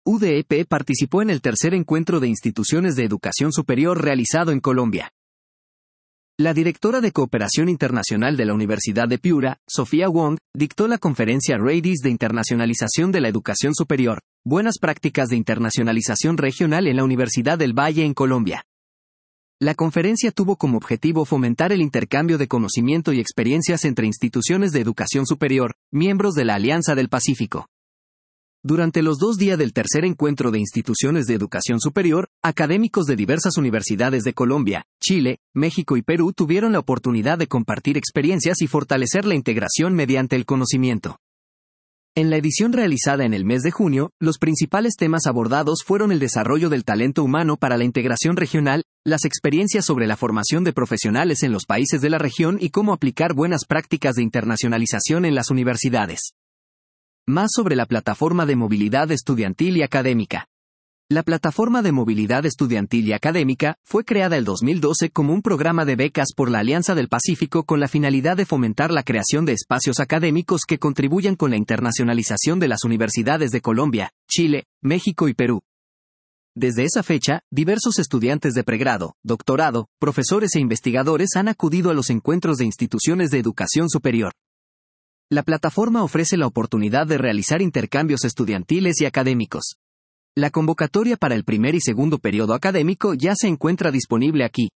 UDEP participó en el tercer encuentro de instituciones de educación superior realizado en Colombia. La directora de Cooperación Internacional de la Universidad de Piura, Sofía Wong, dictó la conferencia RAIDIS de Internacionalización de la Educación Superior, Buenas Prácticas de Internacionalización Regional en la Universidad del Valle en Colombia. La conferencia tuvo como objetivo fomentar el intercambio de conocimiento y experiencias entre instituciones de educación superior, miembros de la Alianza del Pacífico. Durante los 2 días del tercer encuentro de instituciones de educación superior, académicos de diversas universidades de Colombia, Chile, México y Perú tuvieron la oportunidad de compartir experiencias y fortalecer la integración mediante el conocimiento. En la edición realizada en el mes de junio, los principales temas abordados fueron el desarrollo del talento humano para la integración regional, las experiencias sobre la formación de profesionales en los países de la región y cómo aplicar buenas prácticas de internacionalización en las universidades. Más sobre la Plataforma de Movilidad Estudiantil y Académica. La Plataforma de Movilidad Estudiantil y Académica fue creada el 2012 como un programa de becas por la Alianza del Pacífico con la finalidad de fomentar la creación de espacios académicos que contribuyan con la internacionalización de las universidades de Colombia, Chile, México y Perú. Desde esa fecha, diversos estudiantes de pregrado, doctorado, profesores e investigadores han acudido a los encuentros de instituciones de educación superior. La plataforma ofrece la oportunidad de realizar intercambios estudiantiles y académicos. La convocatoria para el primer y segundo periodo académico ya se encuentra disponible aquí.